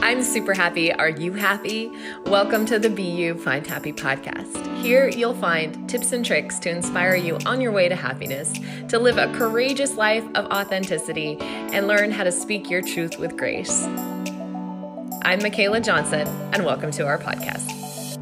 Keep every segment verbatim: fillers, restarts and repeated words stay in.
I'm super happy. Are you happy? Welcome to the Be You Find Happy podcast. Here you'll find tips and tricks to inspire you on your way to happiness, to live a courageous life of authenticity, and learn how to speak your truth with grace. I'm Michaela Johnson, and welcome to our podcast.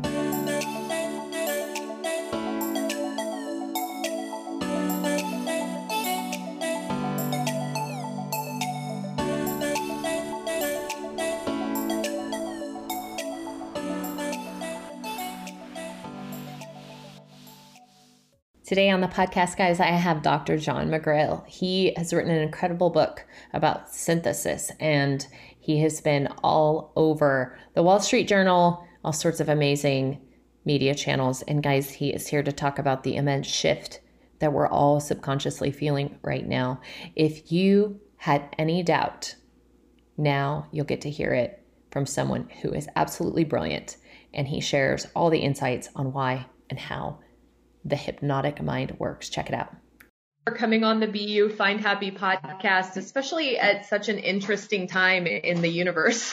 Today on the podcast, guys, I have Doctor John McGrail. He has written an incredible book about synthesis, and he has been all over the Wall Street Journal, all sorts of amazing media channels. And guys, he is here to talk about the immense shift that we're all subconsciously feeling right now. If you had any doubt, now you'll get to hear it from someone who is absolutely brilliant, and he shares all the insights on why and how the hypnotic mind works. Check it out. For coming on the Be You Find Happy podcast, especially at such an interesting time in the universe.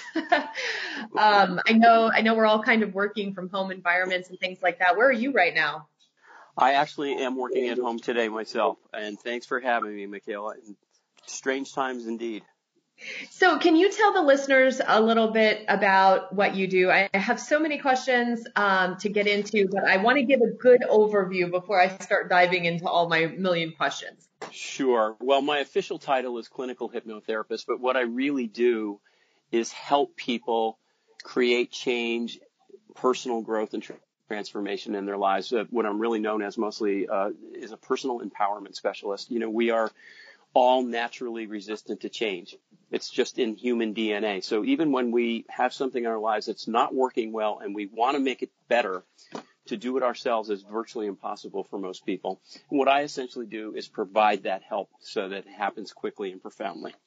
um, I know, I know we're all kind of working from home environments and things like that. Where are you right now? I actually am working at home today myself, and thanks for having me, Michaela. Strange times indeed. So can you tell the listeners a little bit about what you do? I have so many questions um, to get into, but I want to give a good overview before I start diving into all my million questions. Sure. Well, my official title is clinical hypnotherapist, but what I really do is help people create change, personal growth, and transformation in their lives. Uh, what I'm really known as mostly uh, is a personal empowerment specialist. You know, we are all naturally resistant to change. It's just in human D N A. So even when we have something in our lives that's not working well and we want to make it better, to do it ourselves is virtually impossible for most people. And what I essentially do is provide that help so that it happens quickly and profoundly.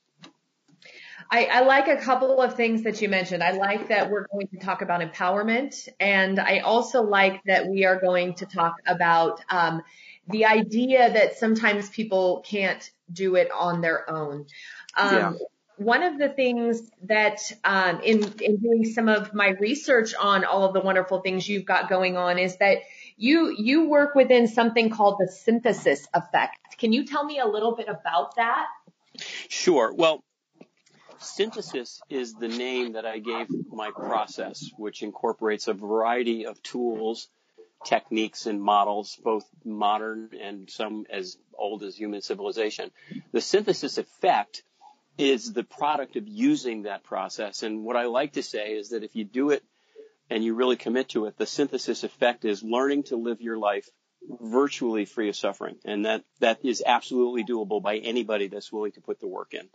I, I like a couple of things that you mentioned. I like that we're going to talk about empowerment, and I also like that we are going to talk about um, the idea that sometimes people can't do it on their own. Um, yeah. One of the things that um, in, in doing some of my research on all of the wonderful things you've got going on is that you you work within something called the synthesis effect. Can you tell me a little bit about that? Sure. Well, synthesis is the name that I gave my process, which incorporates a variety of tools, techniques, and models, both modern and some as old as human civilization. The synthesis effect is the product of using that process. And what I like to say is that if you do it and you really commit to it, the synthesis effect is learning to live your life virtually free of suffering. And that, that is absolutely doable by anybody that's willing to put the work in.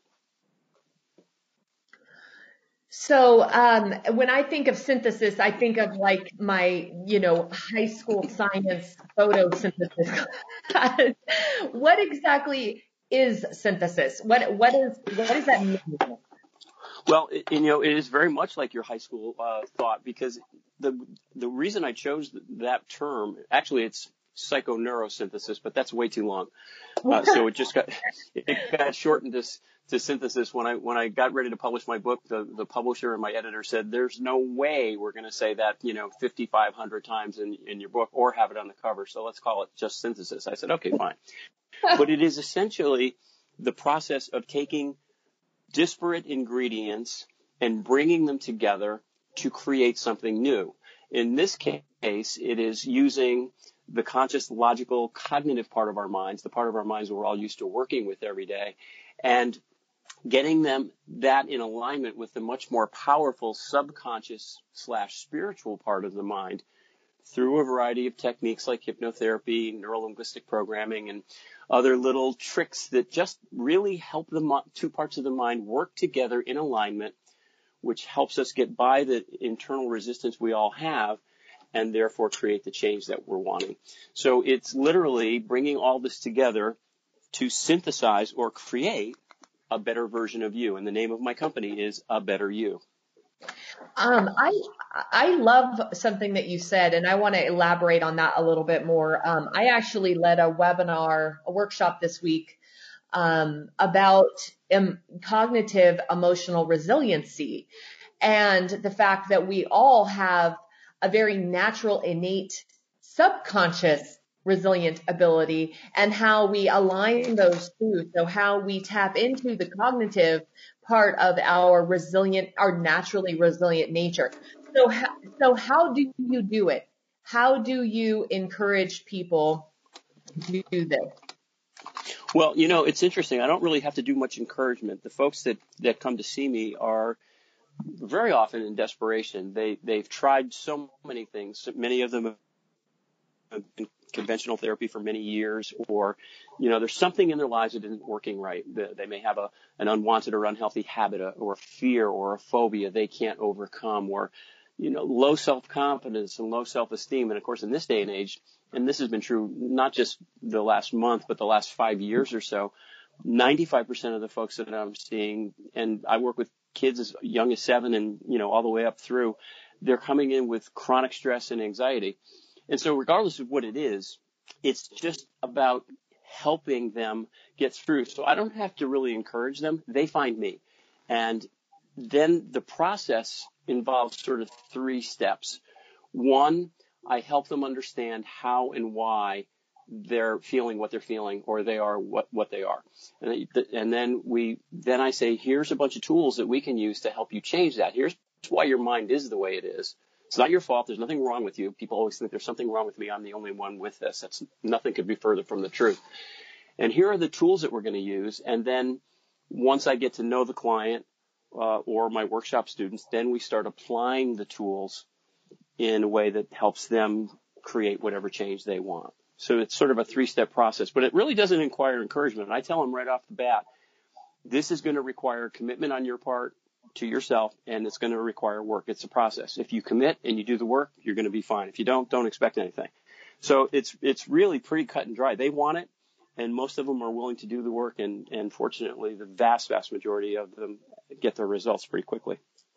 So um, when I think of synthesis, I think of like my, you know, high school science photosynthesis. What exactly is synthesis? What what is what does that mean? Well, it, you know, it is very much like your high school uh, thought, because the the reason I chose that term, actually, it's psychoneurosynthesis, but that's way too long. Uh, so it just got it got shortened to, to synthesis. When I when I got ready to publish my book, the, the publisher and my editor said, "There's no way we're going to say that, you know, fifty-five hundred times in in your book or have it on the cover. So let's call it just synthesis." I said, "Okay, fine." But it is essentially the process of taking disparate ingredients and bringing them together to create something new. In this case, it is using the conscious, logical, cognitive part of our minds, the part of our minds we're all used to working with every day, and getting them that in alignment with the much more powerful subconscious slash spiritual part of the mind through a variety of techniques like hypnotherapy, neuro-linguistic programming, and other little tricks that just really help the two parts of the mind work together in alignment, which helps us get by the internal resistance we all have and therefore create the change that we're wanting. So it's literally bringing all this together to synthesize or create a better version of you. And the name of my company is A Better You. Um, I I love something that you said, and I want to elaborate on that a little bit more. Um, I actually led a webinar, a workshop this week um, about um, cognitive emotional resiliency. and the fact that we all have a very natural, innate, subconscious resilient ability, and how we align those two. So how we tap into the cognitive part of our resilient, our naturally resilient nature. So, so how do you do it? How do you encourage people to do this? Well, you know, it's interesting. I don't really have to do much encouragement. The folks that, that come to see me are very often in desperation. They, they've tried so many things. Many of them have been conventional therapy for many years, or, you know, there's something in their lives that isn't working right. They may have a, an unwanted or unhealthy habit, or a fear or a phobia they can't overcome, or, you know, low self-confidence and low self-esteem. And of course, in this day and age, and this has been true not just the last month, but the last five years or so, ninety-five percent of the folks that I'm seeing, and I work with kids as young as seven and, you know, all the way up through, they're coming in with chronic stress and anxiety. And so regardless of what it is, it's just about helping them get through. So I don't have to really encourage them. They find me. And then the process involves sort of three steps. One, I help them understand how and why they're feeling what they're feeling, or they are what, what they are. And, and then we, then I say, here's a bunch of tools that we can use to help you change that. Here's why your mind is the way it is. It's not your fault. There's nothing wrong with you. People always think there's something wrong with me. I'm the only one with this. That's nothing could be further from the truth. And here are the tools that we're going to use. And then once I get to know the client uh, or my workshop students, then we start applying the tools in a way that helps them create whatever change they want. So it's sort of a three-step process, but it really doesn't require encouragement. And I tell them right off the bat, this is going to require commitment on your part to yourself, and it's going to require work. It's a process. If you commit and you do the work, you're going to be fine. If you don't, don't expect anything. So it's it's really pretty cut and dry. They want it, and most of them are willing to do the work, and, and fortunately, the vast, vast majority of them get their results pretty quickly.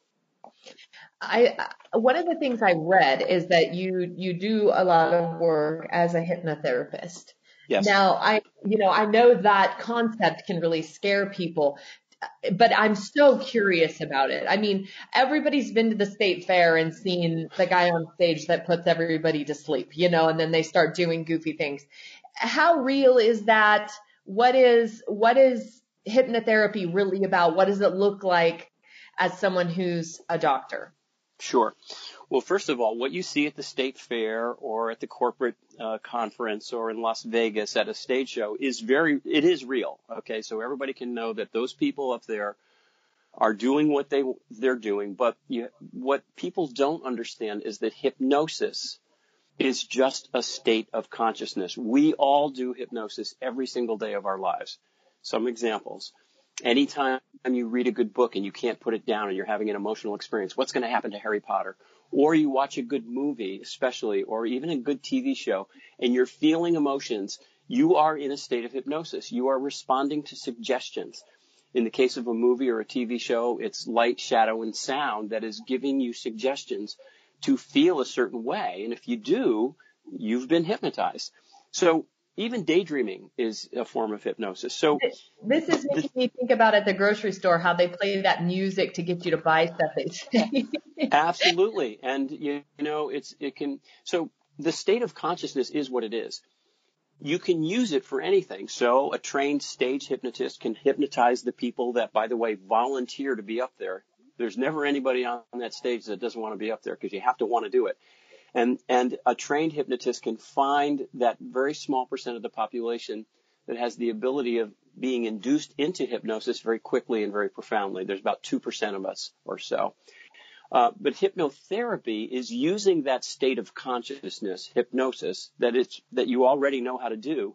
I one of the things I read is that you you do a lot of work as a hypnotherapist. Yes. Now, I you know I know that concept can really scare people, but I'm so curious about it. I mean, everybody's been to the state fair and seen the guy on stage that puts everybody to sleep, you know, and then they start doing goofy things. How real is that? What is what is hypnotherapy really about? What does it look like as someone who's a doctor? Sure. Well, first of all, what you see at the state fair or at the corporate uh, conference or in Las Vegas at a stage show is very, it is real. Okay. So everybody can know that those people up there are doing what they, they're doing. But you, what people don't understand is that hypnosis is just a state of consciousness. We all do hypnosis every single day of our lives. Some examples. Anytime you read a good book and you can't put it down and you're having an emotional experience, what's going to happen to Harry Potter? Or you watch a good movie, especially, or even a good T V show, and you're feeling emotions, you are in a state of hypnosis. You are responding to suggestions. In the case of a movie or a T V show, it's light, shadow, and sound that is giving you suggestions to feel a certain way. And if you do, you've been hypnotized. So even daydreaming is a form of hypnosis. So this is making me think about at the grocery store how they play that music to get you to buy stuff. They say. Absolutely, and you, you know it's it can. So the state of consciousness is what it is. You can use it for anything. So a trained stage hypnotist can hypnotize the people that, by the way, volunteer to be up there. There's never anybody on that stage that doesn't want to be up there because you have to want to do it. And, and a trained hypnotist can find that very small percent of the population that has the ability of being induced into hypnosis very quickly and very profoundly. There's about two percent of us or so. Uh, but hypnotherapy is using that state of consciousness, hypnosis, that it's, that you already know how to do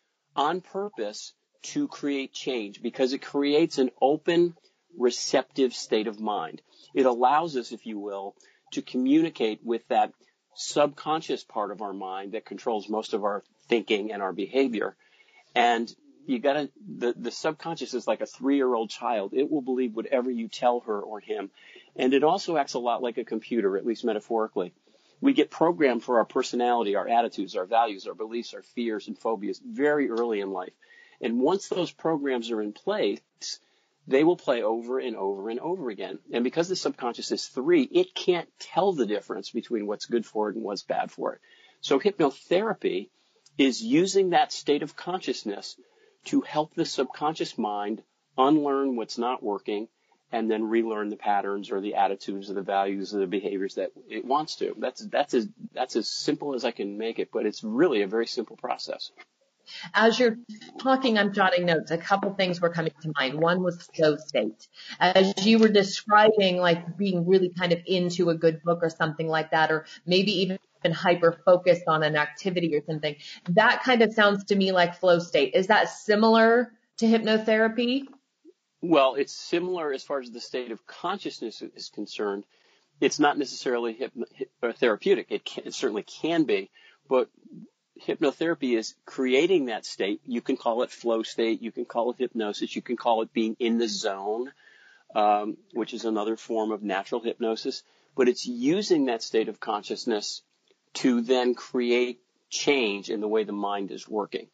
on purpose to create change, because it creates an open, receptive state of mind. It allows us, if you will, to communicate with that subconscious part of our mind that controls most of our thinking and our behavior. And you gotta, the, the subconscious is like a three-year-old child. It will believe whatever you tell her or him. And it also acts a lot like a computer, at least metaphorically. We get programmed for our personality, our attitudes, our values, our beliefs, our fears and phobias very early in life. And once those programs are in place, they will play over and over and over again. And because the subconscious is three, it can't tell the difference between what's good for it and what's bad for it. So hypnotherapy is using that state of consciousness to help the subconscious mind unlearn what's not working and then relearn the patterns or the attitudes or the values or the behaviors that it wants to. That's, that's as, that's as simple as I can make it, but it's really a very simple process. As you're talking, I'm jotting notes. A couple things were coming to mind. One was flow state. As you were describing, like being really kind of into a good book or something like that, or maybe even hyper focused on an activity or something, that kind of sounds to me like flow state. Is that similar to hypnotherapy? Well, it's similar as far as the state of consciousness is concerned. It's not necessarily hypno- therapeutic. It, can, it certainly can be, but hypnotherapy is creating that state. You can call it flow state. You can call it hypnosis. You can call it being in the zone, um, which is another form of natural hypnosis. But it's using that state of consciousness to then create change in the way the mind is working.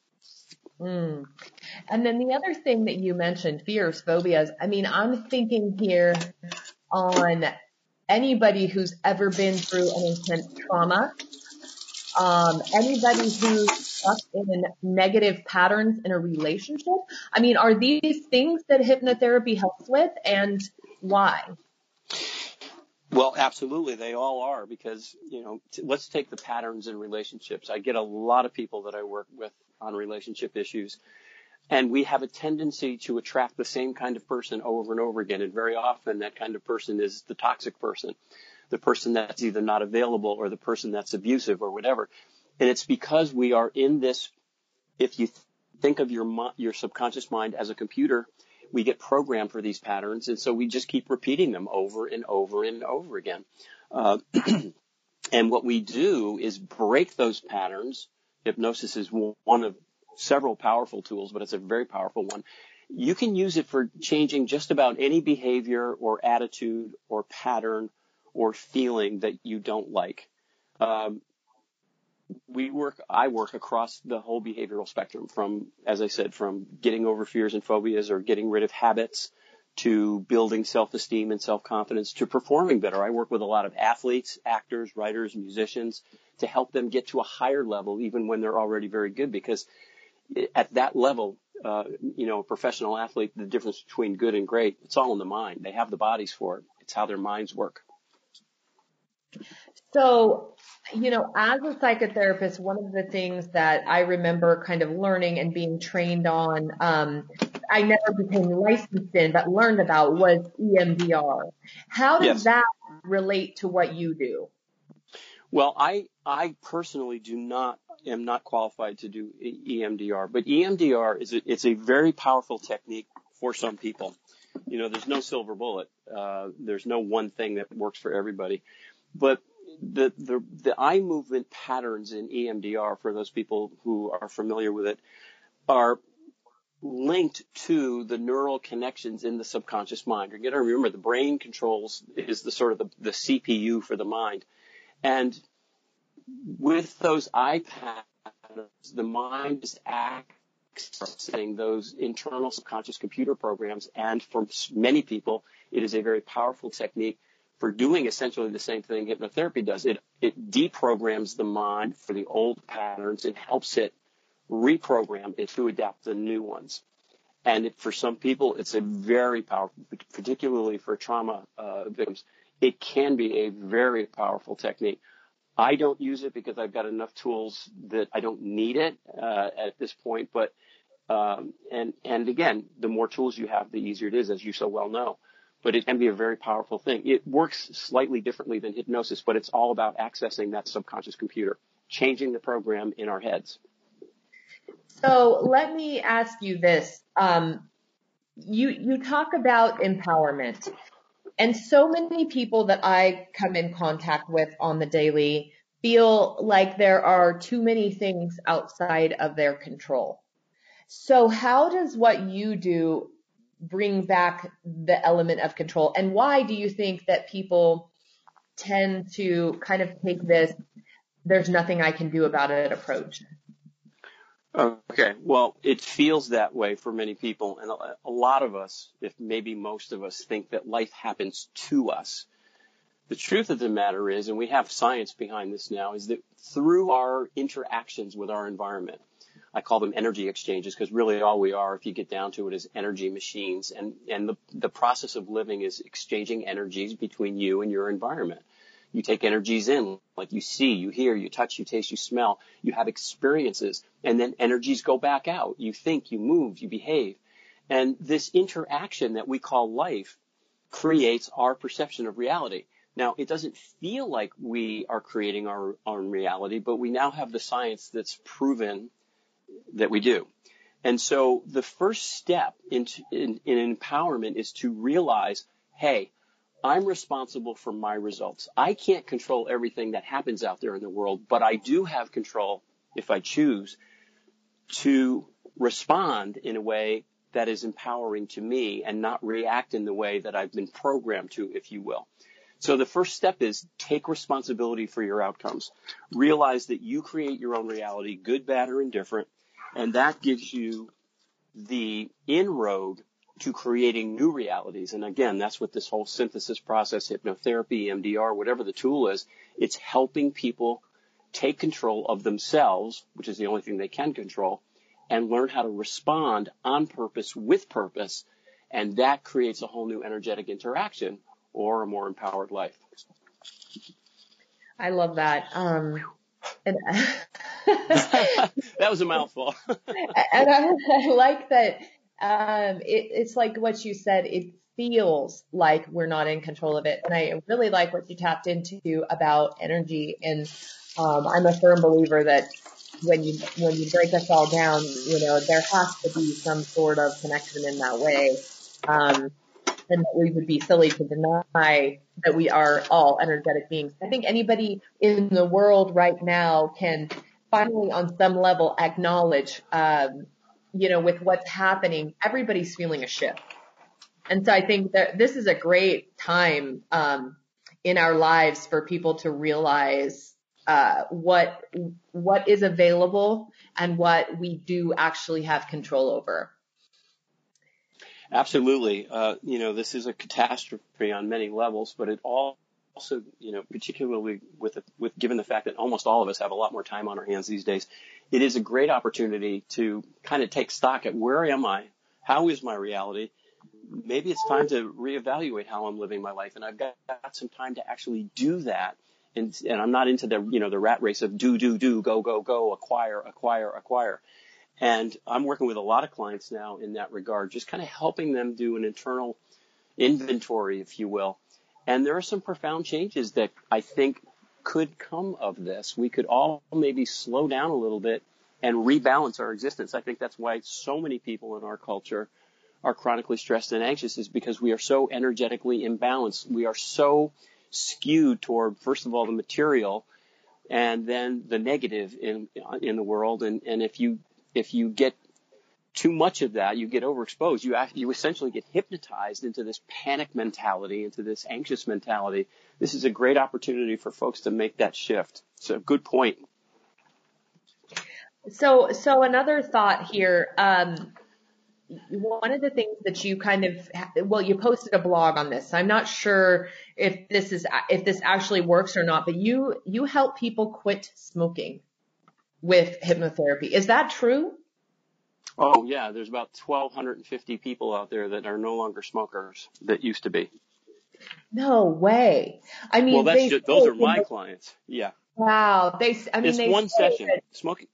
Mm. And then the other thing that you mentioned, fears, phobias. I mean, I'm thinking here on anybody who's ever been through an intense trauma. Um, anybody who's stuck in negative patterns in a relationship. I mean, are these things that hypnotherapy helps with, and why? Well, absolutely. They all are, because, you know, t- let's take the patterns in relationships. I get a lot of people that I work with on relationship issues, and we have a tendency to attract the same kind of person over and over again. And very often that kind of person is the toxic person, the person that's either not available or the person that's abusive or whatever. And it's because we are in this, if you th- think of your your subconscious mind as a computer, we get programmed for these patterns. And so we just keep repeating them over and over and over again. Uh, and what we do is break those patterns. Hypnosis is one of several powerful tools, but it's a very powerful one. You can use it for changing just about any behavior or attitude or pattern or feeling that you don't like. Um, we work, I work across the whole behavioral spectrum from, as I said, from getting over fears and phobias or getting rid of habits to building self-esteem and self-confidence to performing better. I work with a lot of athletes, actors, writers, musicians to help them get to a higher level even when they're already very good, because at that level, uh, you know, a professional athlete, the difference between good and great, it's all in the mind. They have the bodies for it. It's how their minds work. So, you know, as a psychotherapist, one of the things that I remember kind of learning and being trained on, um, I never became licensed in, but learned about, was E M D R. How does Yes. that relate to what you do? Well, I, I personally do not, am not qualified to do E M D R, but E M D R is a, it's a very powerful technique for some people. You know, there's no silver bullet. Uh, there's no one thing that works for everybody. But the, the, the eye movement patterns in E M D R, for those people who are familiar with it, are linked to the neural connections in the subconscious mind. You're going to remember the brain controls is the sort of the, the C P U for the mind. And with those eye patterns, the mind is accessing those internal subconscious computer programs. And for many people, it is a very powerful technique for doing essentially the same thing hypnotherapy does. It, it deprograms the mind for the old patterns and helps it reprogram it to adapt the new ones. And it, for some people, it's a very powerful, particularly for trauma uh, victims, it can be a very powerful technique. I don't use it because I've got enough tools that I don't need it uh, at this point. But um, and and again, the more tools you have, the easier it is, as you so well know. But it can be a very powerful thing. It works slightly differently than hypnosis, but it's all about accessing that subconscious computer, changing the program in our heads. So let me ask you this. Um, you, you talk about empowerment, and so many people that I come in contact with on the daily feel like there are too many things outside of their control. So how does what you do bring back the element of control? And why do you think that people tend to kind of take this, there's nothing I can do about it approach? Okay. Well, it feels that way for many people. And a, a lot of us, if maybe most of us, think that life happens to us. The truth of the matter is, and we have science behind this now, is that through our interactions with our environment, I call them energy exchanges because really all we are, if you get down to it, is energy machines. And, and the, the process of living is exchanging energies between you and your environment. You take energies in, like you see, you hear, you touch, you taste, you smell, you have experiences, and then energies go back out. You think, you move, you behave. And this interaction that we call life creates our perception of reality. Now, it doesn't feel like we are creating our own reality, but we now have the science that's proven that we do. And so the first step in, in, in empowerment is to realize, hey, I'm responsible for my results. I can't control everything that happens out there in the world, but I do have control, if I choose, to respond in a way that is empowering to me and not react in the way that I've been programmed to, if you will. So the first step is take responsibility for your outcomes. Realize that you create your own reality, good, bad, or indifferent, and that gives you the inroad to creating new realities. And again, that's what this whole synthesis process, hypnotherapy, E M D R, whatever the tool is, it's helping people take control of themselves, which is the only thing they can control, and learn how to respond on purpose with purpose. And that creates a whole new energetic interaction or a more empowered life. I love that. Um, and that was a mouthful. And I, I like that. Um, it, it's like what you said. It feels like we're not in control of it. And I really like what you tapped into about energy. And, um, I'm a firm believer that when you, when you break us all down, you know, there has to be some sort of connection in that way. Um, and that we would be silly to deny that we are all energetic beings. I think anybody in the world right now can finally on some level acknowledge, um, you know, with what's happening, everybody's feeling a shift. And so I think that this is a great time, um, in our lives for people to realize, uh, what, what is available and what we do actually have control over. Absolutely. Uh, you know, this is a catastrophe on many levels, but it all also, you know, particularly with, with given the fact that almost all of us have a lot more time on our hands these days, it is a great opportunity to kind of take stock at where am I? How is my reality? Maybe it's time to reevaluate how I'm living my life. And I've got, got some time to actually do that. And, and I'm not into the, you know, the rat race of do, do, do, go, go, go, acquire, acquire, acquire. And I'm working with a lot of clients now in that regard, just kind of helping them do an internal inventory, if you will. And there are some profound changes that I think could come of this. We could all maybe slow down a little bit and rebalance our existence. I think that's why so many people in our culture are chronically stressed and anxious, is because we are so energetically imbalanced. We are so skewed toward, first of all, the material and then the negative in in the world. And, and if you If you get too much of that, you get overexposed. You you essentially get hypnotized into this panic mentality, into this anxious mentality. This is a great opportunity for folks to make that shift. So, good point. So, so another thought here. Um, one of the things that you kind of, well, you posted a blog on this. I'm not sure if this is if this actually works or not, but you you help people quit smoking with hypnotherapy. Is that true? Oh, yeah. There's about twelve fifty people out there that are no longer smokers that used to be. No way. I mean, well, that's they just, those are my clients. Yeah. Wow. They, I mean, it's they one session. Smoking.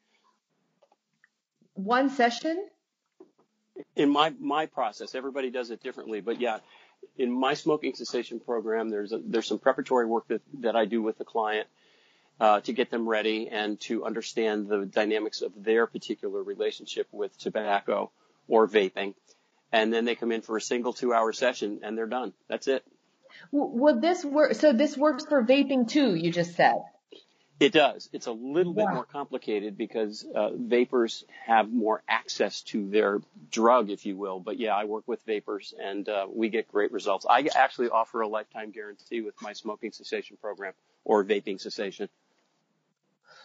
One session? In my, my process, everybody does it differently, but yeah, in my smoking cessation program, there's a, there's some preparatory work that, that I do with the client. Uh, to get them ready and to understand the dynamics of their particular relationship with tobacco or vaping. And then they come in for a single two-hour session, and they're done. That's it. Well, this work, so this works for vaping too, you just said. It does. It's a little Wow. bit more complicated because uh, vapors have more access to their drug, if you will. But, yeah, I work with vapors, and uh, we get great results. I actually offer a lifetime guarantee with my smoking cessation program or vaping cessation.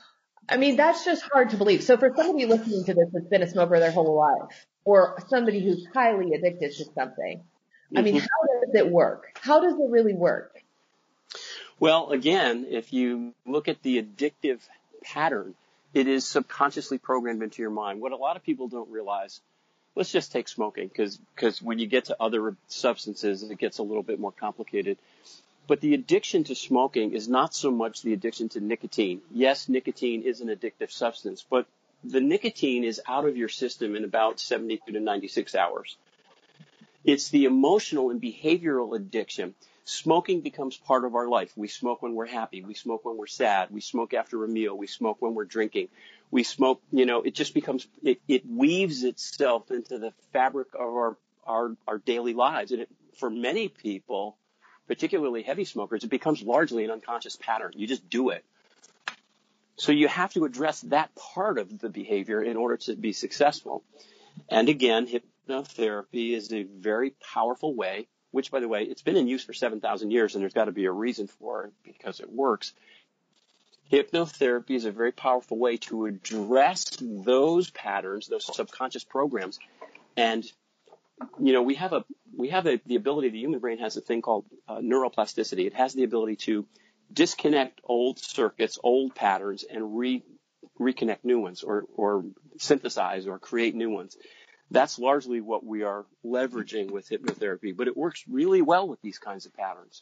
I mean, that's just hard to believe. So for somebody listening to this that's been a smoker their whole life, or somebody who's highly addicted to something, I mean, Mm-hmm. how does it work? How does it really work? Well, again, if you look at the addictive pattern, it is subconsciously programmed into your mind. What a lot of people don't realize, let's just take smoking, because because when you get to other substances, it gets a little bit more complicated. But the addiction to smoking is not so much the addiction to nicotine. Yes, nicotine is an addictive substance, but the nicotine is out of your system in about seventy-two to ninety-six hours. It's the emotional and behavioral addiction. Smoking becomes part of our life. We smoke when we're happy. We smoke when we're sad. We smoke after a meal. We smoke when we're drinking. We smoke, you know, it just becomes, it, it weaves itself into the fabric of our, our, our daily lives. And it, for many people, particularly heavy smokers, it becomes largely an unconscious pattern. You just do it. So you have to address that part of the behavior in order to be successful. And again, hypnotherapy is a very powerful way, which, by the way, it's been in use for seven thousand years, and there's got to be a reason for it because it works. Hypnotherapy is a very powerful way to address those patterns, those subconscious programs. And, you know, we have a we have a, the ability, the human brain has a thing called uh, neuroplasticity. It has the ability to disconnect old circuits, old patterns, and re reconnect new ones, or, or synthesize or create new ones. That's largely what we are leveraging with hypnotherapy, but it works really well with these kinds of patterns.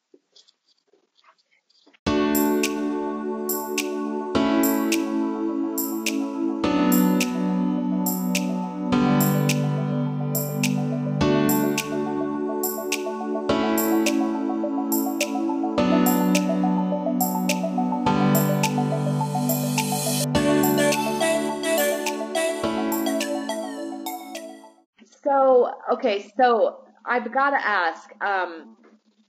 So, okay, so I've got to ask, um,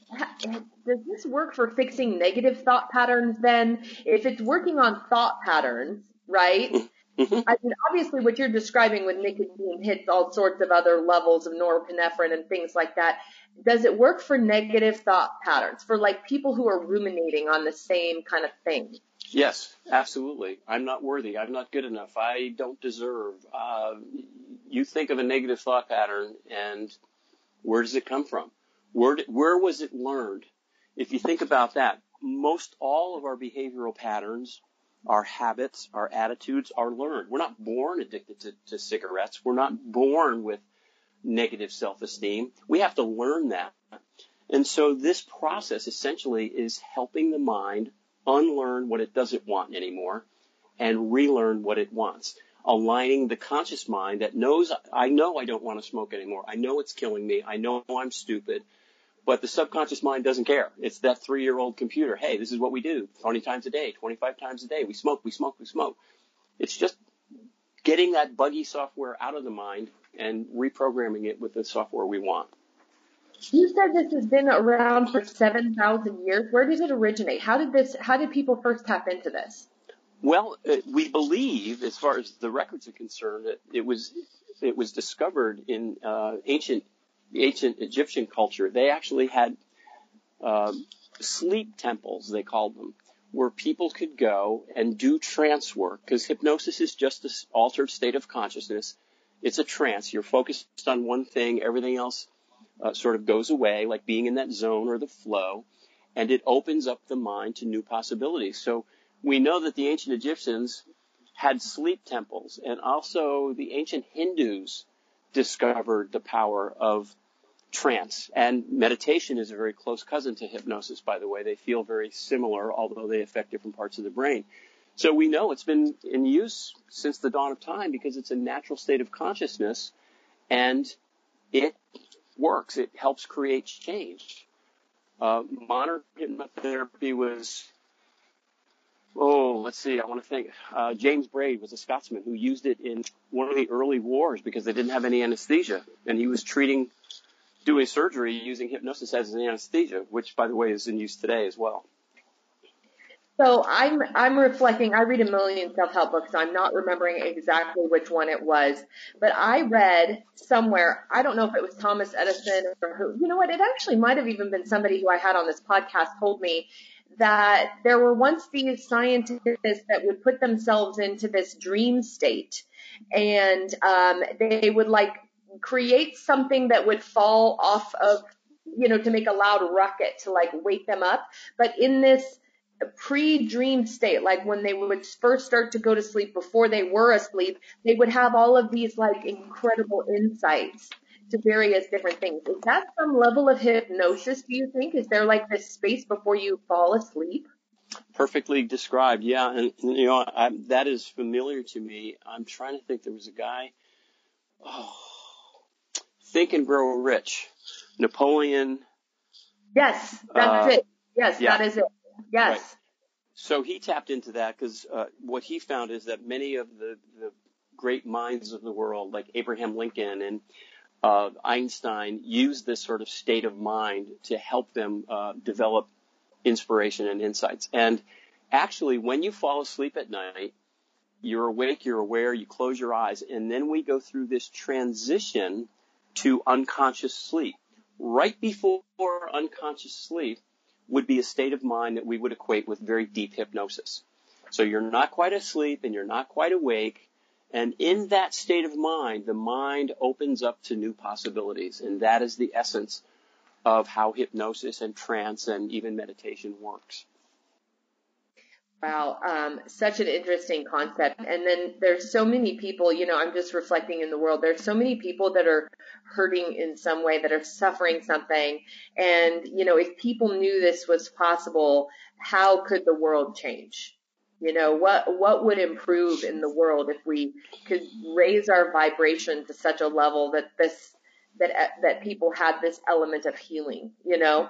does this work for fixing negative thought patterns then? If it's working on thought patterns, right? Mm-hmm. I mean, obviously what you're describing with nicotine hits all sorts of other levels of norepinephrine and things like that. Does it work for negative thought patterns, for like people who are ruminating on the same kind of thing? Yes, absolutely. I'm not worthy. I'm not good enough. I don't deserve. Uh, you think of a negative thought pattern, and where does it come from? Where, did, where was it learned? If you think about that, most all of our behavioral patterns, our habits, our attitudes are learned. We're not born addicted to, to cigarettes. We're not born with negative self-esteem. We have to learn that. And so this process essentially is helping the mind unlearn what it doesn't want anymore and relearn what it wants. Aligning the conscious mind that knows, I know I don't want to smoke anymore. I know it's killing me. I know I'm stupid. But the subconscious mind doesn't care. It's that three-year-old computer. Hey, this is what we do. twenty times a day, twenty-five times a day. We smoke, we smoke, we smoke. It's just getting that buggy software out of the mind and reprogramming it with the software we want. You said this has been around for seven thousand years. Where did it originate? How did this, how did people first tap into this? Well, uh, we believe, as far as the records are concerned, that it was it was discovered in uh, ancient ancient Egyptian culture. They actually had uh, sleep temples, they called them, where people could go and do trance work, because hypnosis is just an altered state of consciousness. It's a trance. You're focused on one thing. Everything else uh, sort of goes away, like being in that zone or the flow, and it opens up the mind to new possibilities. So we know that the ancient Egyptians had sleep temples, and also the ancient Hindus discovered the power of trance. And meditation is a very close cousin to hypnosis, by the way. They feel very similar, although they affect different parts of the brain. So we know it's been in use since the dawn of time because it's a natural state of consciousness, and it works. It helps create change. Uh, modern hypnotherapy was... Oh, let's see. I want to think. Uh, James Braid was a Scotsman who used it in one of the early wars because they didn't have any anesthesia. And he was treating, doing surgery using hypnosis as an anesthesia, which, by the way, is in use today as well. So I'm, I'm reflecting, I read a million self-help books, so I'm not remembering exactly which one it was, but I read somewhere, I don't know if it was Thomas Edison or who, you know what, it actually might have even been somebody who I had on this podcast told me that there were once these scientists that would put themselves into this dream state, and um, they would like create something that would fall off of, you know, to make a loud rocket to like wake them up. But in this pre-dream state, like when they would first start to go to sleep before they were asleep, they would have all of these like incredible insights to various different things. Is that some level of hypnosis, do you think? Is there like this space before you fall asleep? Perfectly described. Yeah. And, you know, I, that is familiar to me. I'm trying to think. There was a guy, oh, Think and Grow Rich, Napoleon. Yes, that's uh, it. Yes, yeah. That is it. Yes. Right. So he tapped into that because uh, what he found is that many of the, the great minds of the world, like Abraham Lincoln and uh, Einstein, used this sort of state of mind to help them uh, develop inspiration and insights. And actually, when you fall asleep at night, you're awake, you're aware, you close your eyes, and then we go through this transition to unconscious sleep. Right before unconscious sleep would be a state of mind that we would equate with very deep hypnosis. So you're not quite asleep and you're not quite awake. And in that state of mind, the mind opens up to new possibilities. And that is the essence of how hypnosis and trance and even meditation works. Wow, um, such an interesting concept. And then there's so many people, you know, I'm just reflecting in the world. There's so many people that are hurting in some way, that are suffering something. And, you know, if people knew this was possible, how could the world change? You know, what, what would improve in the world if we could raise our vibration to such a level that this, that, that people had this element of healing, you know?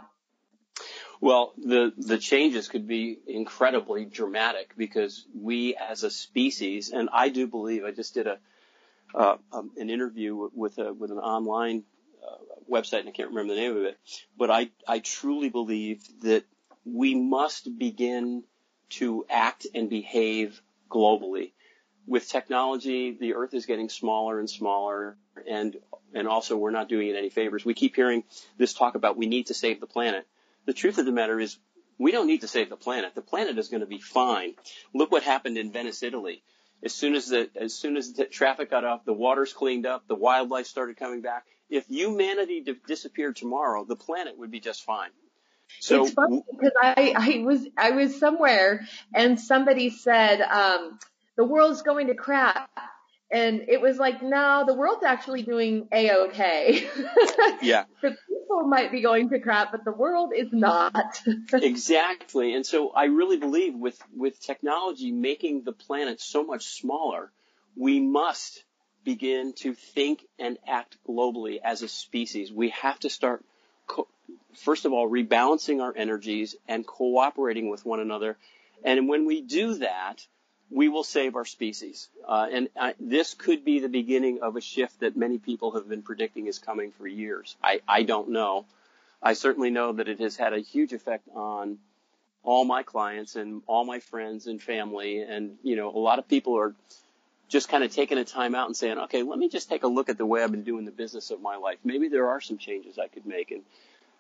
Well, the, the changes could be incredibly dramatic because we as a species, and I do believe, I just did a, uh, um, an interview with a, with an online uh, website, and I can't remember the name of it, but I, I truly believe that we must begin to act and behave globally. With technology, the earth is getting smaller and smaller, and, and also we're not doing it any favors. We keep hearing this talk about we need to save the planet. The truth of the matter is we don't need to save the planet. The planet is going to be fine. Look what happened in Venice, Italy. As soon as the, as soon as the traffic got off, the water's cleaned up, the wildlife started coming back. If humanity d- disappeared tomorrow, the planet would be just fine. So it's funny because I, I was, I was somewhere and somebody said, um, the world's going to crap. And it was like, no, the world's actually doing A-okay. Yeah. The people might be going to crap, but the world is not. Exactly. And so I really believe with, with technology making the planet so much smaller, we must begin to think and act globally as a species. We have to start, co- first of all, rebalancing our energies and cooperating with one another. And when we do that, we will save our species. Uh, and uh, this could be the beginning of a shift that many people have been predicting is coming for years. I, I don't know. I certainly know that it has had a huge effect on all my clients and all my friends and family. And, you know, a lot of people are just kind of taking a time out and saying, okay, let me just take a look at the way I've been doing the business of my life. Maybe there are some changes I could make. And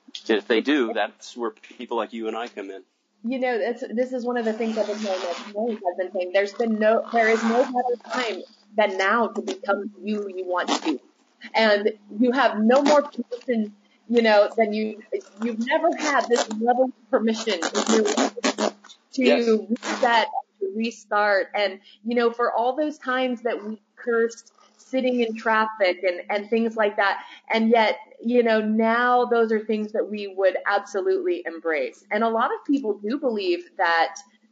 if they do, that's where people like you and I come in. You know, that's, this is one of the things I've been saying. I've been saying there's been no, there is no better time than now to become you you want to be, and you have no more permission, you know, than you you've never had this level of permission in your life to Yes. reset, to restart, and you know, for all those times that we cursed sitting in traffic and, and things like that. And yet, you know, now those are things that we would absolutely embrace. And a lot of people do believe that,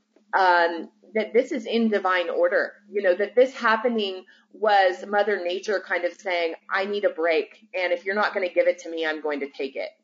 um, that this is in divine order, you know, that this happening was Mother Nature kind of saying, I need a break. And if you're not going to give it to me, I'm going to take it.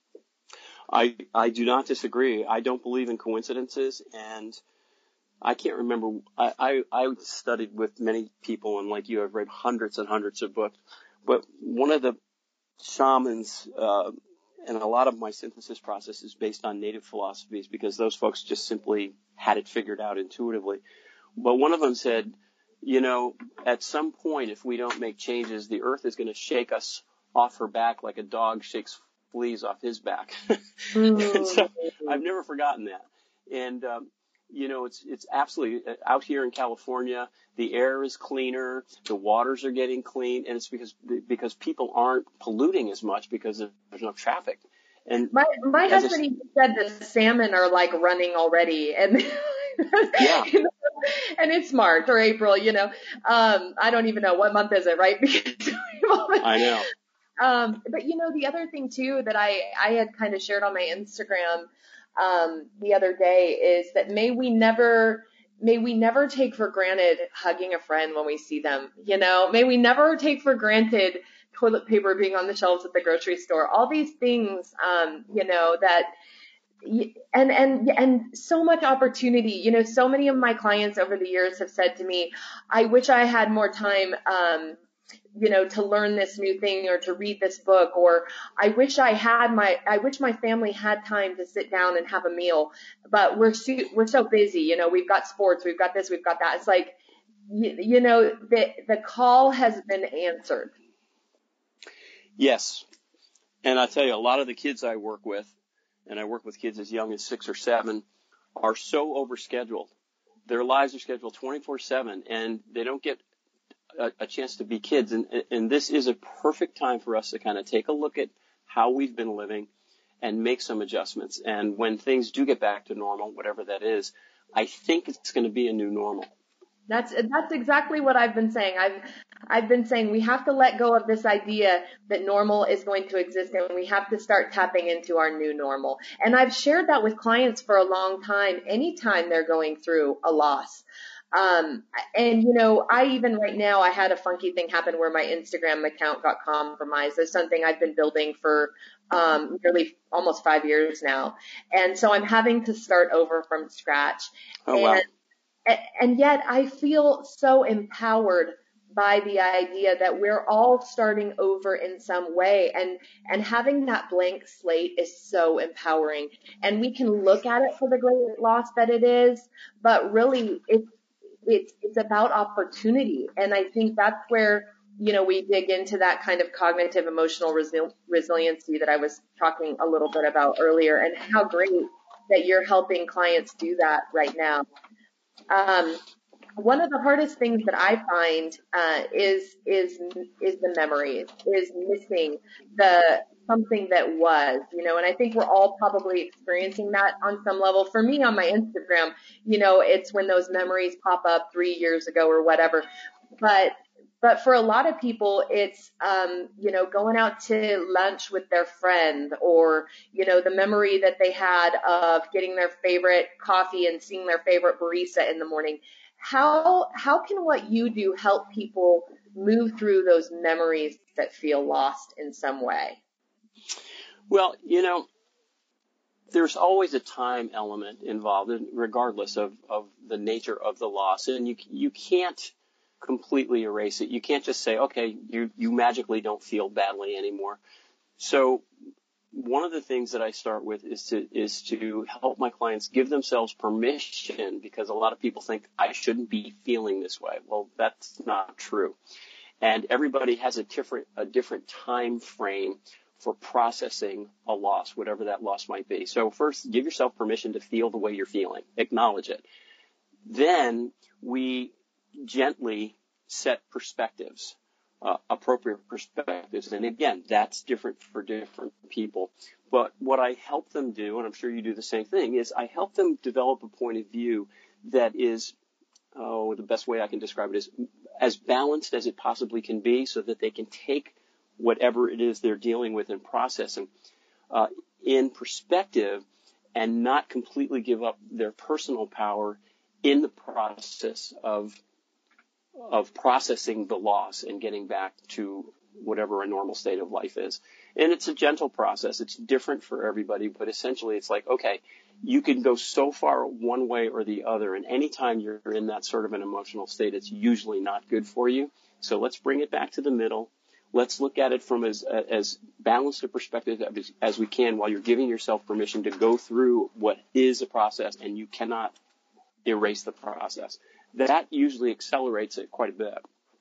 I, I do not disagree. I don't believe in coincidences, and I can't remember. I, I, I studied with many people, and like you, I've read hundreds and hundreds of books. But one of the shamans, uh, and a lot of my synthesis process is based on native philosophies because those folks just simply had it figured out intuitively. But one of them said, you know, at some point, if we don't make changes, the earth is going to shake us off her back like a dog shakes fleas off his back. Mm. And so I've never forgotten that. And, um, you know, it's, it's absolutely out here in California, the air is cleaner, the waters are getting clean, and it's because, because people aren't polluting as much because there's no traffic. And my, my as husband I, even said the salmon are like running already, and, yeah, you know, and it's March or April, you know, um, I don't even know what month is it, right? Because I know. Um, but you know, the other thing too that I, I had kind of shared on my Instagram, um, the other day is that may we never, may we never take for granted hugging a friend when we see them, you know, may we never take for granted toilet paper being on the shelves at the grocery store, all these things, um, you know, that, and, and, and so much opportunity, you know, so many of my clients over the years have said to me, I wish I had more time, um, you know, to learn this new thing or to read this book, or I wish I had my, I wish my family had time to sit down and have a meal, but we're so, we're so busy, you know, we've got sports, we've got this, we've got that. It's like, you, you know, the, the call has been answered. Yes. And I tell you, a lot of the kids I work with, and I work with kids as young as six or seven, are so overscheduled. Their lives are scheduled twenty-four seven, and they don't get a, a chance to be kids. And, and this is a perfect time for us to kind of take a look at how we've been living and make some adjustments. And when things do get back to normal, whatever that is, I think it's going to be a new normal. That's, that's exactly what I've been saying. I've, I've been saying we have to let go of this idea that normal is going to exist, and we have to start tapping into our new normal. And I've shared that with clients for a long time, anytime they're going through a loss. Um, and you know, I even right now, I had a funky thing happen where my Instagram account got compromised. It's something I've been building for, um, nearly almost five years now. And so I'm having to start over from scratch. Oh, And wow. And yet I feel so empowered by the idea that we're all starting over in some way, and, and having that blank slate is so empowering, and we can look at it for the great loss that it is, but really it's, it's, it's about opportunity. And I think that's where, you know, we dig into that kind of cognitive emotional resi- resiliency that I was talking a little bit about earlier, and how great that you're helping clients do that right now. Um, one of the hardest things that I find uh, is is is the memories, is missing the something that was, you know, and I think we're all probably experiencing that on some level. For me, on my Instagram, you know, it's when those memories pop up three years ago or whatever. But but for a lot of people, it's, um, you know, going out to lunch with their friend, or, you know, the memory that they had of getting their favorite coffee and seeing their favorite barista in the morning. How, how can what you do help people move through those memories that feel lost in some way? Well, you know, there's always a time element involved, regardless of, of the nature of the loss. And you, you can't completely erase it. You can't just say, okay, you, you magically don't feel badly anymore. So one of the things that I start with is to, is to help my clients give themselves permission, because a lot of people think I shouldn't be feeling this way. Well, that's not true. And everybody has a different, a different time frame for processing a loss, whatever that loss might be. So first, give yourself permission to feel the way you're feeling. Acknowledge it. Then we gently set perspectives, uh, appropriate perspectives. And again, that's different for different people. But what I help them do, and I'm sure you do the same thing, is I help them develop a point of view that is, oh, the best way I can describe it is as balanced as it possibly can be, so that they can take whatever it is they're dealing with and processing uh, in perspective, and not completely give up their personal power in the process of of processing the loss and getting back to whatever a normal state of life is. And it's a gentle process. It's different for everybody, but essentially it's like, okay, you can go so far one way or the other, and anytime you're in that sort of an emotional state, it's usually not good for you. So let's bring it back to the middle. Let's look at it from as as balanced a perspective as, as we can, while you're giving yourself permission to go through what is a process, and you cannot erase the process. That usually accelerates it quite a bit.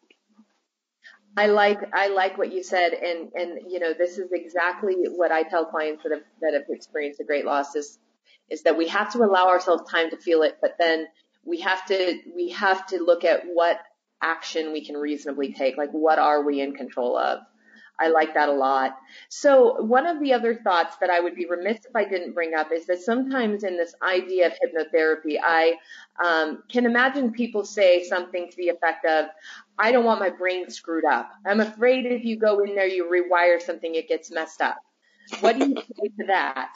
I like, I like what you said. And, and, you know, this is exactly what I tell clients that have, that have experienced a great loss is, is that we have to allow ourselves time to feel it, but then we have to, we have to look at what action we can reasonably take. Like, what are we in control of? I like that a lot. So one of the other thoughts that I would be remiss if I didn't bring up is that sometimes in this idea of hypnotherapy, I um, can imagine people say something to the effect of, I don't want my brain screwed up. I'm afraid if you go in there, you rewire something, it gets messed up. What do you say to that?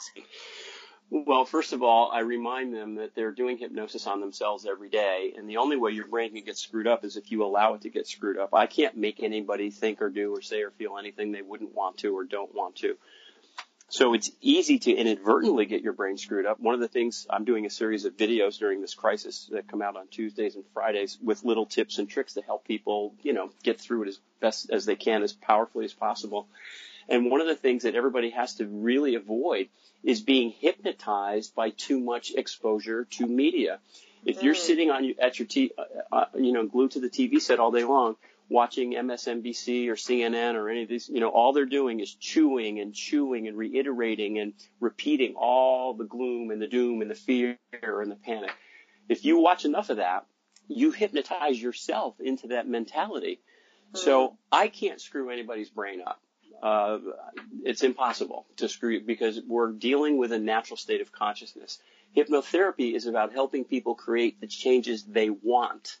Well, first of all, I remind them that they're doing hypnosis on themselves every day, and the only way your brain can get screwed up is if you allow it to get screwed up. I can't make anybody think or do or say or feel anything they wouldn't want to or don't want to. So it's easy to inadvertently get your brain screwed up. One of the things, I'm doing a series of videos during this crisis that come out on Tuesdays and Fridays with little tips and tricks to help people, you know, get through it as best as they can, as powerfully as possible. And one of the things that everybody has to really avoid is being hypnotized by too much exposure to media. If you're sitting on at your t, uh, you know, glued to the T V set all day long, watching M S N B C or C N N or any of these, you know, all they're doing is chewing and chewing and reiterating and repeating all the gloom and the doom and the fear and the panic. If you watch enough of that, you hypnotize yourself into that mentality. So I can't screw anybody's brain up. Uh, it's impossible to screw because we're dealing with a natural state of consciousness. Hypnotherapy is about helping people create the changes they want.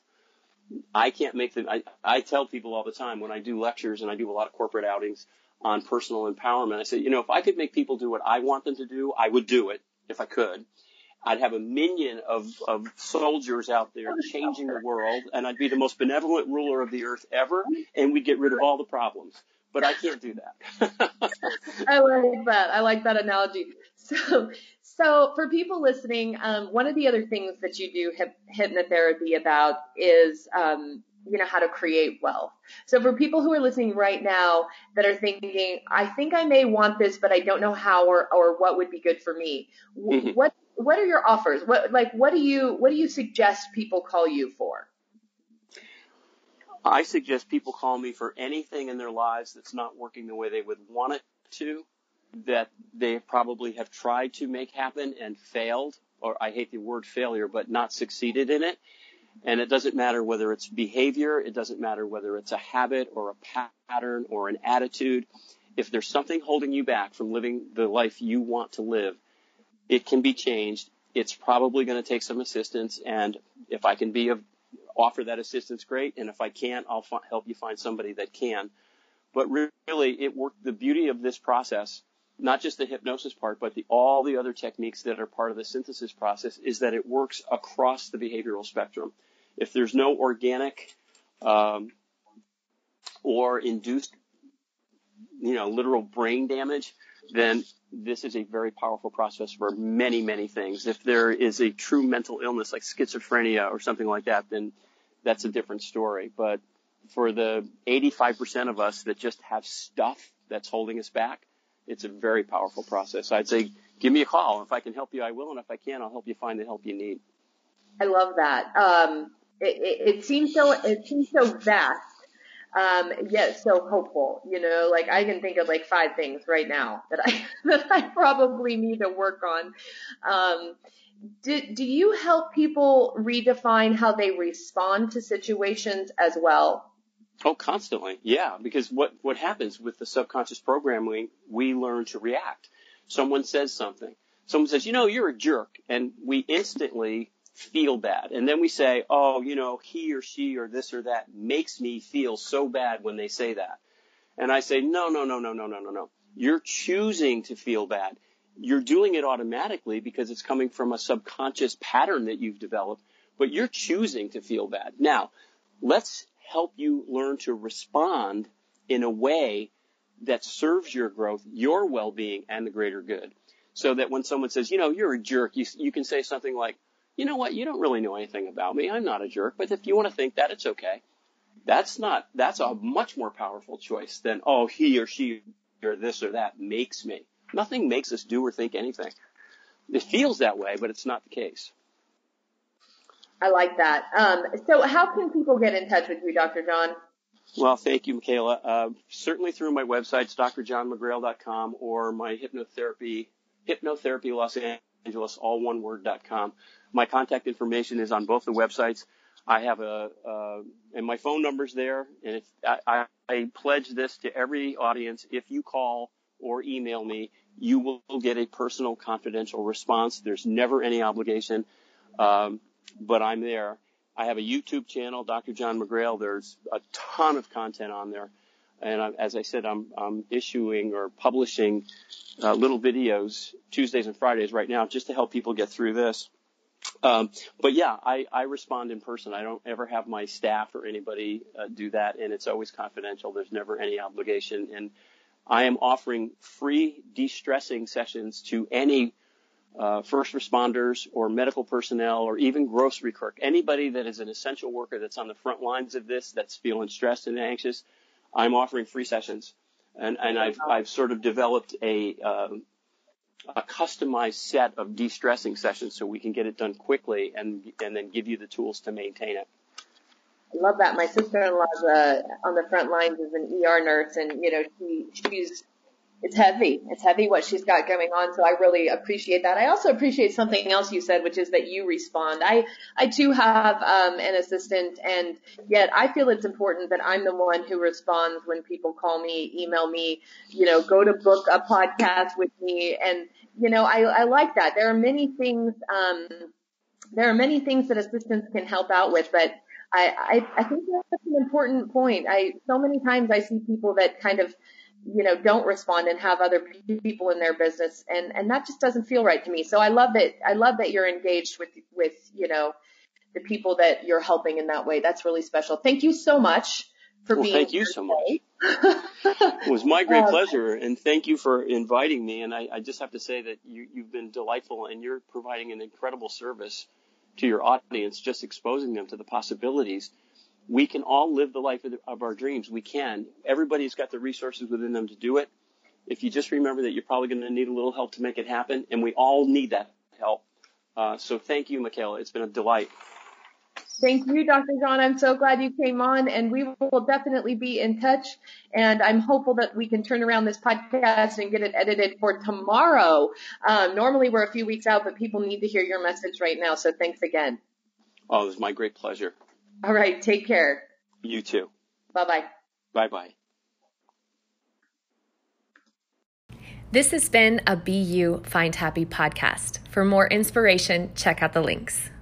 I can't make them. I, I tell people all the time when I do lectures and I do a lot of corporate outings on personal empowerment, I say, you know, if I could make people do what I want them to do, I would do it if I could. I'd have a minion of, of soldiers out there changing the world, and I'd be the most benevolent ruler of the earth ever, and we'd get rid of all the problems. But I can't do that. I like that. I like that analogy. So, so for people listening, um, one of the other things that you do hip, hypnotherapy about is, um, you know, how to create wealth. So for people who are listening right now that are thinking, I think I may want this, but I don't know how or, or what would be good for me. Mm-hmm. What, what are your offers? What, like, what do you, what do you suggest people call you for? I suggest people call me for anything in their lives that's not working the way they would want it to, that they probably have tried to make happen and failed, or I hate the word failure, but not succeeded in it. And it doesn't matter whether it's behavior, it doesn't matter whether it's a habit or a pattern or an attitude. If there's something holding you back from living the life you want to live, it can be changed. It's probably going to take some assistance, and if I can be of offer that assistance, great. And if I can't, I'll f- help you find somebody that can. But really, it worked. The beauty of this process, not just the hypnosis part, but the, all the other techniques that are part of the synthesis process, is that it works across the behavioral spectrum. If there's no organic um, or induced, you know, literal brain damage, then this is a very powerful process for many, many things. If there is a true mental illness like schizophrenia or something like that, then that's a different story. But for the eighty-five percent of us that just have stuff that's holding us back, it's a very powerful process. I'd say give me a call. If I can help you, I will. And if I can, I'll help you find the help you need. I love that. Um, it, it, it seems so, it seems so vast. Um, yet so hopeful, you know, like I can think of like five things right now that I, that I probably need to work on. Um, do, do you help people redefine how they respond to situations as well? Oh, constantly. Yeah. Because what, what happens with the subconscious programming, we learn to react. Someone says something. Someone says, you know, you're a jerk. And we instantly feel bad. And then we say, oh, you know, he or she or this or that makes me feel so bad when they say that. And I say, no, no, no, no, no, no, no, no. You're choosing to feel bad. You're doing it automatically because it's coming from a subconscious pattern that you've developed, but you're choosing to feel bad. Now, let's help you learn to respond in a way that serves your growth, your well-being, and the greater good. So that when someone says, you know, you're a jerk, you, you can say something like, you know what, you don't really know anything about me. I'm not a jerk, but if you want to think that, it's okay. That's not, that's a much more powerful choice than, oh, he or she or this or that makes me. Nothing makes us do or think anything. It feels that way, but it's not the case. I like that. Um, so how can people get in touch with you, Doctor John? Well, thank you, Michaela. Uh, certainly through my website, d r john mcgrail dot com, or my hypnotherapy, hypnotherapy los Angeles, all one word, dot com. My contact information is on both the websites. I have a, uh, and my phone number's there. And if I, I, I pledge this to every audience, if you call or email me, you will get a personal confidential response. There's never any obligation. Um, but I'm there. I have a YouTube channel, Doctor John McGrail. There's a ton of content on there. And I, as I said, I'm, I'm issuing or publishing uh, little videos Tuesdays and Fridays right now just to help people get through this. Um, but yeah, I, I respond in person. I don't ever have my staff or anybody uh, do that, and it's always confidential. There's never any obligation. And I am offering free de-stressing sessions to any uh, first responders or medical personnel or even grocery clerk. Anybody that is an essential worker that's on the front lines of this, that's feeling stressed and anxious, I'm offering free sessions. And, and I've, I've sort of developed a, uh, a customized set of de-stressing sessions so we can get it done quickly and, and then give you the tools to maintain it. I love that. My sister-in-law's uh, on the front lines as an E R nurse, and, you know, she, she's, it's heavy. It's heavy what she's got going on, so I really appreciate that. I also appreciate something else you said, which is that you respond. I, I too have um, an assistant, and yet I feel it's important that I'm the one who responds when people call me, email me, you know, go to book a podcast with me, and, you know, I, I like that. There are many things, um, there are many things that assistants can help out with, but I, I, I think that's an important point. I, so many times I see people that kind of, you know, don't respond and have other people in their business, and, and that just doesn't feel right to me. So I love that, I love that you're engaged with, with, you know, the people that you're helping in that way. That's really special. Thank you so much for well, being thank you so much. It was my great um, pleasure, and thank you for inviting me. And I, I just have to say that you, you've been delightful, and you're providing an incredible service to your audience, just exposing them to the possibilities. We can all live the life of, the, of our dreams. We can. Everybody's got the resources within them to do it. If you just remember that you're probably going to need a little help to make it happen, and we all need that help. Uh, so thank you, Michaela. It's been a delight. Thank you, Doctor John. I'm so glad you came on, and we will definitely be in touch. And I'm hopeful that we can turn around this podcast and get it edited for tomorrow. Um, normally we're a few weeks out, but people need to hear your message right now. So thanks again. Oh, it was my great pleasure. All right. Take care. You too. Bye-bye. Bye-bye. This has been a Be You, Find Happy podcast. For more inspiration, check out the links.